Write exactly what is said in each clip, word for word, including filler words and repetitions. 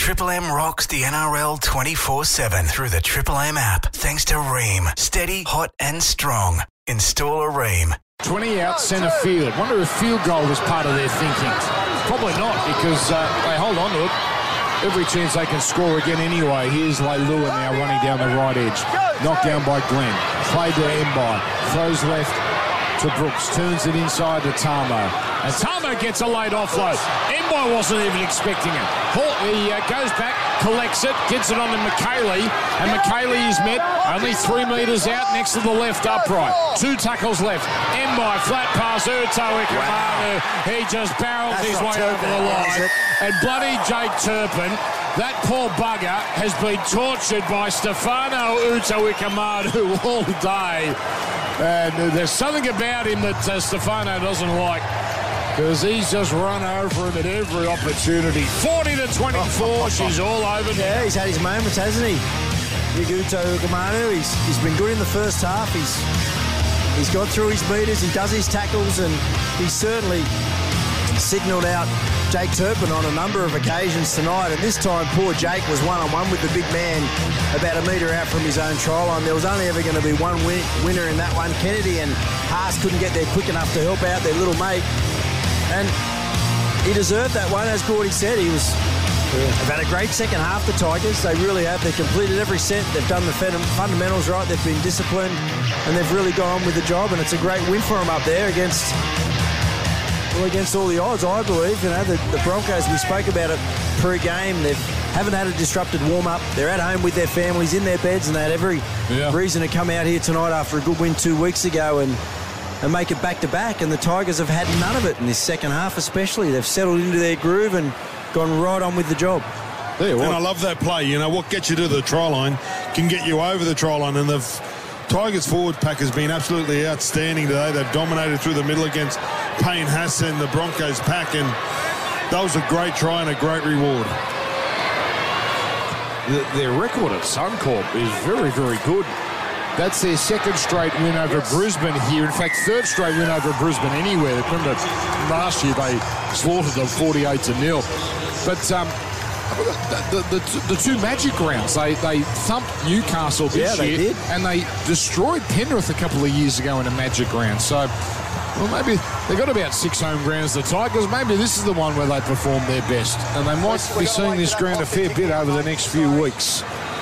Triple M rocks the N R L twenty-four seven through the Triple M app. Thanks to Ream. Steady, hot and strong. Install a Ream. twenty out centre field. Wonder if field goal was part of their thinking. Probably not, because uh, they hold on to it. Every chance they can score again anyway. Here's Leilua now running down the right edge. Knocked down by Glenn. Played to Mbai. Throws left to Brooks. Turns it inside to Tamo. And Tamo gets a late offload. Mbai wasn't even expecting it. He uh, goes back, collects it, gets it on to McKaylee, and McKaylee is met only three metres out next to the left upright. Two tackles left. Mbai, flat pass, Urto Ikamanu. Wow. He just barrels That's his way Turpin, over the line. And bloody Jake Turpin, that poor bugger, has been tortured by Stefano Urto Ikamanu all day. And there's something about him that uh, Stefano doesn't like, because he's just run over him at every opportunity. forty to twenty-four, she's all over now. Yeah, he's had his moments, hasn't he? Urto Ikamanu, he's, he's been good in the first half. He's He's got through his metres, he does his tackles, and he's certainly signalled out Jake Turpin on a number of occasions tonight. And this time, poor Jake was one-on-one with the big man about a metre out from his own try line. There was only ever going to be one win- winner in that one. Kennedy and Haas couldn't get there quick enough to help out their little mate. And he deserved that one, as Gordy said. He was... They've had a great second half, the Tigers. They really have. They've completed every set. They've done the fundamentals right. They've been disciplined, and they've really gone on with the job. And it's a great win for them up there against, well, against all the odds, I believe. You know, the, the Broncos, we spoke about it pre-game. They haven't had a disrupted warm-up. They're at home with their families in their beds, and they had every yeah. reason to come out here tonight after a good win two weeks ago and and make it back-to-back. And the Tigers have had none of it in this second half especially. They've settled into their groove and gone right on with the job. Yeah, and I love that play. You know, what gets you to the try line can get you over the try line. And the Tigers forward pack has been absolutely outstanding today. They've dominated through the middle against Payne Haas and the Broncos pack. And that was a great try and a great reward. The, their record at Suncorp is very, very good. That's their second straight win over yes. Brisbane here. In fact, third straight win over Brisbane anywhere. Remember, last year they slaughtered them forty-eight to nil. But um, the, the, the, the two Magic rounds, they, they thumped Newcastle this yeah, year. They did. And they destroyed Penrith a couple of years ago in a Magic round. So, well, maybe they've got about six home grounds, the Tigers. Maybe this is the one where they perform their best. And they might be seeing this ground a fair bit over the next few weeks.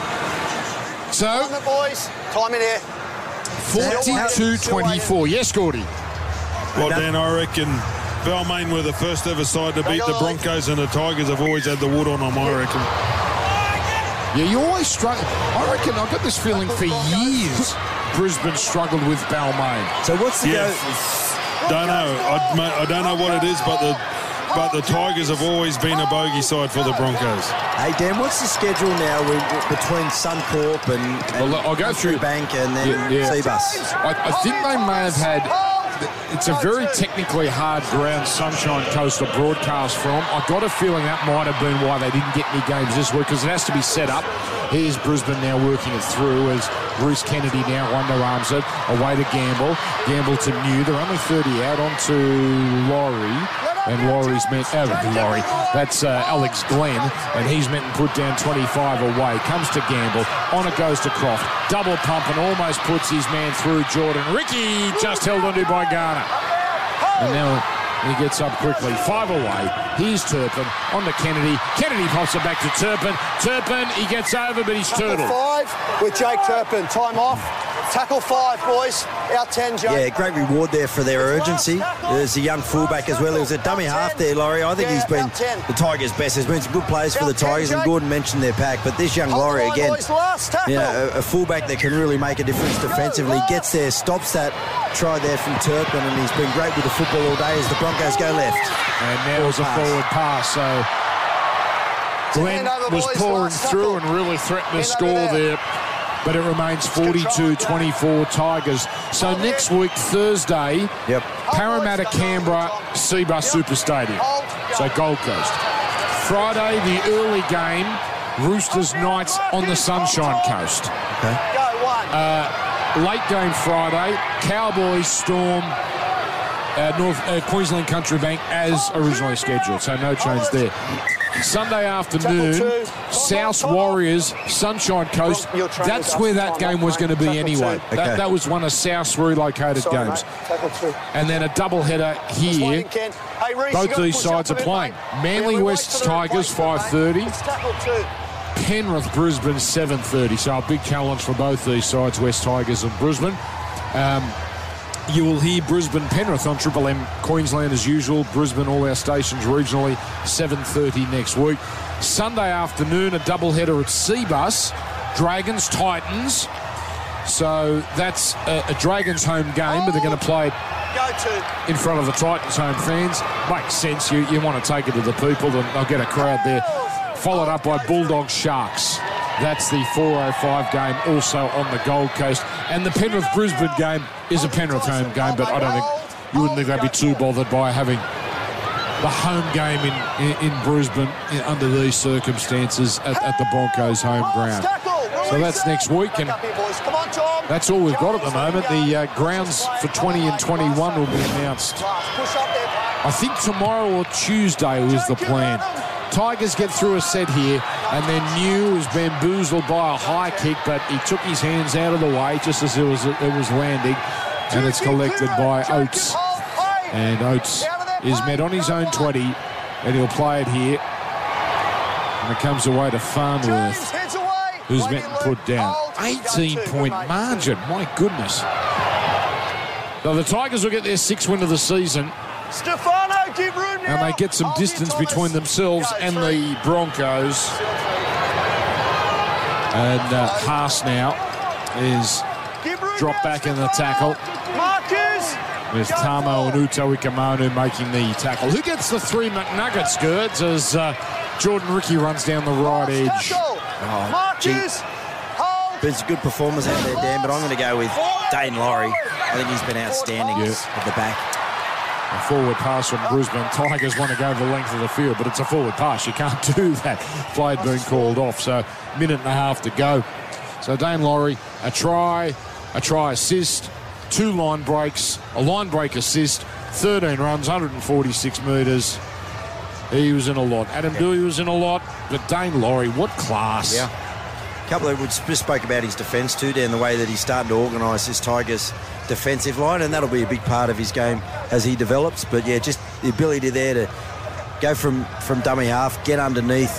So, Time it, boys. Time in here. forty-two twenty-four. Yes, Gordy. Well, Dan, I reckon Balmain were the first ever side to beat the Broncos, and the Tigers have always had the wood on them, I reckon. Yeah, you always struggle. I reckon I've got this feeling for years Brisbane struggled with Balmain. So what's the yeah. go? Don't know. I, I don't know what it is, but the but the Tigers have always been a bogey side for the Broncos. Hey, Dan, what's the schedule now with, between Suncorp and, and well, I'll go through Bank and then yeah, yeah. Seabus? I, I think they may have had... It's a very technically hard ground, Sunshine Coast to broadcast from. I got a feeling that might have been why they didn't get any games this week, because it has to be set up. Here's Brisbane now working it through as Bruce Kennedy now underarms it. Away to Gamble. Gamble to New. They're only thirty out onto Laurie. And Laurie's meant, oh, Laurie, that's uh, Alex Glenn, and he's meant to put down twenty-five away. Comes to Gamble, on it goes to Croft. Double pump and almost puts his man through Jordan. Ricky just held onto by Garner. And now he gets up quickly. Five away. Here's Turpin on to Kennedy. Kennedy pops it back to Turpin. Turpin, he gets over, but he's turtled. Five with Jake Turpin. Time off. Tackle five, boys. Out ten, Jake. Yeah, great reward there for their urgency. There's a young fullback as well. He was a dummy half there, Laurie. I think he's been the Tigers' best. There's been some good plays for the Tigers, and Gordon mentioned their pack. But this young Laurie, again, you know, a, a fullback that can really make a difference defensively. Gets there, stops that try there from Turpin, and he's been great with the football all day as the Broncos go left. And now it's a forward pass. So Glenn was pouring through and really threatened to score there. But it remains forty-two twenty-four Tigers. So next week, Thursday, yep. Parramatta, Canberra, Seabus Super Stadium. So Gold Coast. Friday, the early game, Roosters Knights on the Sunshine Coast. Okay. Uh, late game Friday, Cowboys Storm uh, North uh, Queensland Country Bank as originally scheduled, so no change there. Sunday afternoon, South Warriors, Sunshine Coast. That's where that game was going to be anyway. Okay. That, that was one of South's relocated Sorry, games. mate. Tackle two. And then a doubleheader here. Hey, Reece, Both you gotta these push sides up are a bit, playing. mate. Manly Yeah, we West wait for the Tigers, replacement, five thirty. mate. It's tackle two. Penrith Brisbane, seven thirty. So a big challenge for both these sides, West Tigers and Brisbane. Um, you will hear Brisbane Penrith on Triple M Queensland as usual. Brisbane, all our stations regionally, seven thirty next week. Sunday afternoon, a doubleheader at Seabus. Dragons, Titans. So that's a, a Dragons home game, but they're going to play it Go to. in front of the Titans home fans. Makes sense. You, you want to take it to the people, and they'll get a crowd there. Followed up by Bulldogs Sharks. That's the four oh five game also on the Gold Coast. And the Penrith-Brisbane game is a Penrith home game, but I don't think you wouldn't think they'd be too bothered by having the home game in, in, in Brisbane in, under these circumstances at, at the Broncos home ground. So that's next week, and that's all we've got at the moment. The uh, grounds for twenty and twenty-one will be announced, I think, tomorrow or Tuesday was the plan. Tigers get through a set here, and then New is bamboozled by a high kick, but he took his hands out of the way just as it was it was landing, and it's collected by Oates. And Oates is met on his own twenty, and he'll play it here. And it comes away to Farnworth, who's met and put down. eighteen-point margin, my goodness. So the Tigers will get their sixth win of the season. Stefano, give room now. And they get some distance between themselves and the Broncos. And uh, Haas now is dropped back in the tackle, with Tamo and Uto Ikamanu making the tackle. Who gets the three McNuggets, Gerds, as uh, Jordan Ricky runs down the right edge? Oh, gee. It's a good performance out there, Dan, but I'm going to go with Dane Laurie. I think he's been outstanding Yeah. at the back. A forward pass from Brisbane. Tigers want to go the length of the field, but it's a forward pass. You can't do that. Play had been called off, so minute and a half to go. So Dane Laurie, a try, a try assist, two line breaks, a line break assist, thirteen runs, one hundred forty-six metres. He was in a lot. Adam yeah. Dewey was in a lot, but Dane Laurie, what class. Yeah. A couple of, we just spoke about his defence too, Dan, the way that he's starting to organise his Tigers defensive line, and that'll be a big part of his game as he develops. But yeah, just the ability there to go from, from dummy half, get underneath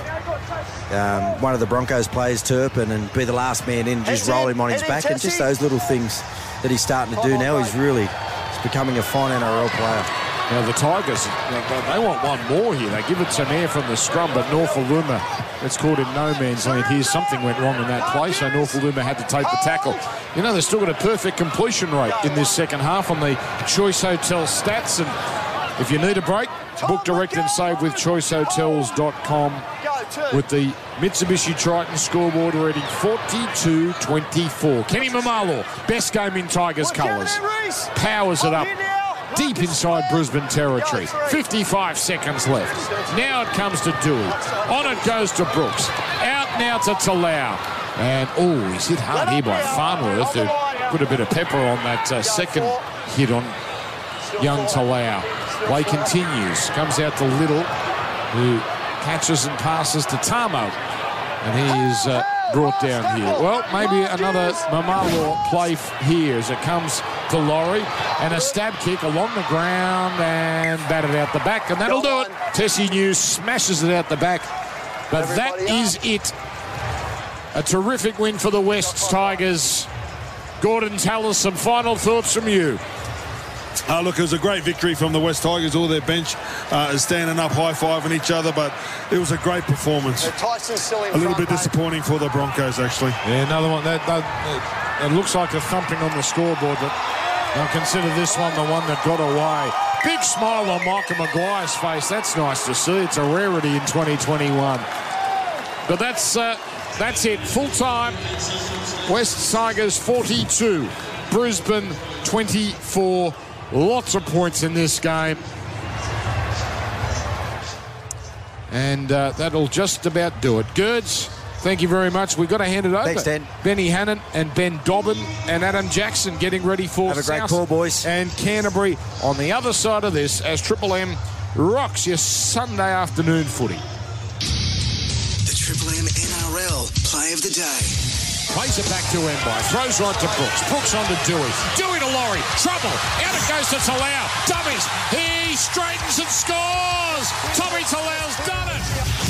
um, one of the Broncos players, Turpin, and be the last man in, just roll him on his back, and just those little things that he's starting to do now. He's really he's becoming a fine N R L player. Now the Tigers, they want one more here. They give it to Nair from the scrum, but Norfoluma gets caught in no man's land here. Something went wrong in that play, so Norfoluma had to take the tackle. You know, they've still got a perfect completion rate in this second half on the Choice Hotel stats. And if you need a break, book direct and save with choice hotels dot com with the Mitsubishi Triton scoreboard reading forty-two twenty-four. Kenny Mamalo, best game in Tigers colours. Powers it up deep inside Brisbane territory. fifty-five seconds left. Now it comes to Dewey. On it goes to Brooks. Out now to Talau. And, oh, he's hit hard here by Farnworth, who put a bit of pepper on that uh, second hit on young Talau. Play continues. Comes out to Little, who catches and passes to Tamo. And he is uh, brought down here. Well, maybe another Mamalo play f- here as it comes to Laurie, and a stab kick along the ground and batted out the back, and that'll do it. Tessie News smashes it out the back, but that is it. A terrific win for the Wests Tigers. Gordon, tell us some final thoughts from you. Uh, look, it was a great victory from the West Tigers. All their bench uh, is standing up, high-fiving each other, but it was a great performance. A little bit disappointing for the Broncos, actually. Yeah, another one. That, that, it looks like a thumping on the scoreboard, but I'll consider this one the one that got away. Big smile on Michael Maguire's face. That's nice to see. It's a rarity in twenty twenty-one. But that's uh, that's it. Full time. West Tigers forty-two. Brisbane twenty-four. Lots of points in this game. And uh, that'll just about do it. Gerds, Thank you very much. We've got to hand it over. Thanks, Dan. Benny Hannon and Ben Dobbin and Adam Jackson getting ready for Have a great South call, boys. and Canterbury on the other side of this as Triple M rocks your Sunday afternoon footy. The Triple M N R L Play of the Day. Plays it back to Mbai. Throws right to Brooks. Brooks on to Dewey. Dewey to Laurie. Trouble. Out it goes to Talau. Dummies. He straightens and scores. Tommy Talau's done it.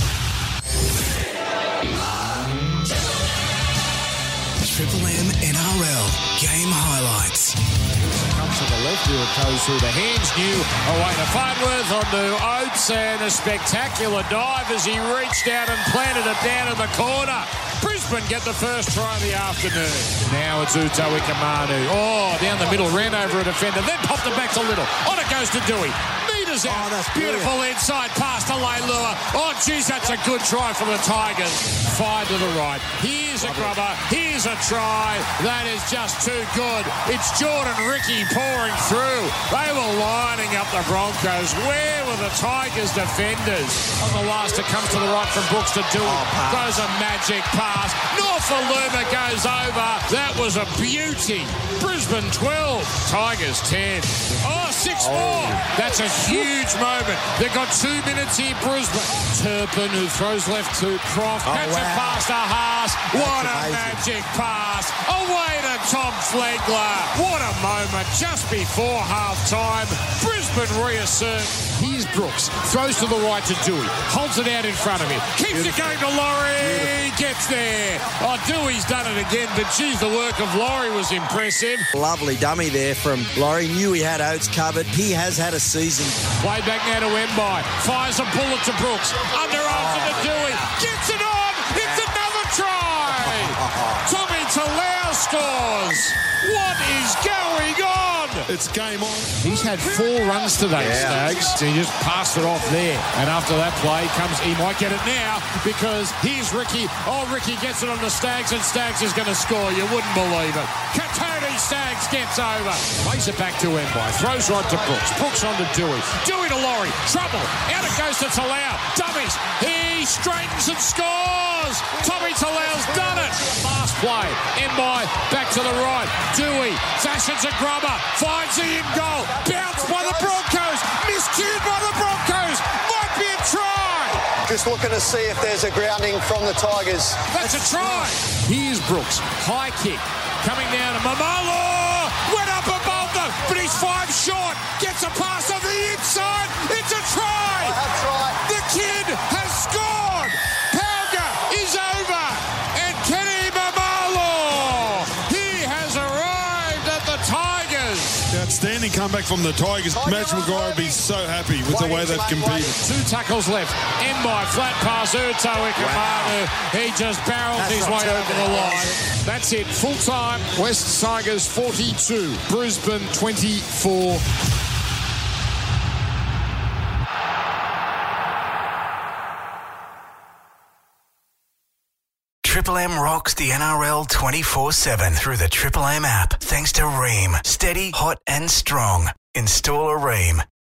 Triple M N R L Game Highlights. Comes to the left, here it goes through the hands, new away to Farnworth, onto Oates, and a spectacular dive as he reached out and planted it down in the corner. Brisbane get the first try of the afternoon. Now it's Uto Ikamanu. Oh, down the middle, ran over a defender, then popped it back to Little. On it goes to Dewey. Meters out. Oh, that's beautiful brilliant. inside pass to Leilua. Oh, geez, that's a good try for the Tigers. Five to the right. Here's a grubber. Here's a try. That is just too good. It's Jordan Ricky pouring through. They were lining up the Broncos. Where were the Tigers defenders? On the last, it comes to the right from Brooks to Dewey. Oh, Goes a magic pass. Norfoluma goes over. That was a beauty. Brisbane twelve. Tigers ten. Oh, six more. That's a huge moment. They've got two minutes here, Brisbane. Turpin, who throws left to Croft. Oh, Catch wow. it past to Haas. What a amazing. magic pass. Away to Tom Flegler. What a moment just before half-time. Brisbane reassert. Here's Brooks. Throws to the right to Dewey. Holds it out in front of him. Keeps Beautiful. it going to Laurie. Beautiful. Gets there. Oh, Dewey's done it again, but geez, the work of Laurie was impressive. Lovely dummy there from Laurie. Knew he had Oates covered. He has had a season. Play back now to Mbai. Fires a bullet to Brooks. Underarms oh, to Dewey. Gets it on. It's another try. Tommy Talau scores. What is going on? It's game on. He's had four runs today, Yeah. Stags. He just passed it off there. And after that play comes, he might get it now because here's Ricky. Oh, Ricky gets it on the Stags and Stags is going to score. You wouldn't believe it. Katoni Stags gets over. Plays it back to Mbai. Throws right to Brooks. Brooks on to Dewey. Dewey to Laurie. Trouble. Out it goes to Talau. Dummies. He straightens and scores. Tommy Talau's done it. Last play. Mbai back to the right. Dewey fashions a grubber. Finds the in goal. Bounced by the Broncos. Miscued by the Broncos. Might be a try. Just looking to see if there's a grounding from the Tigers. That's a try. Here's Brooks. High kick. Coming down to Mamalo. Went up above them, but he's five short. Gets a pass on the inside. It's a try. That's right. The kid has scored. Pauga is over. And Kenny Mamalo. He has arrived at the Tigers. Outstanding comeback from the Tigers. Madge Maguire would be so happy with the way they've competed. Two tackles left. Mbai, flat pass, Uto Ikamanu. He just barrels That's his not way over the Turpin. line. That's it. Full time. West Tigers forty-two. Brisbane twenty-four. Triple M rocks the N R L twenty-four seven through the Triple M app. Thanks to Ream. Steady, hot and strong. Install a Ream.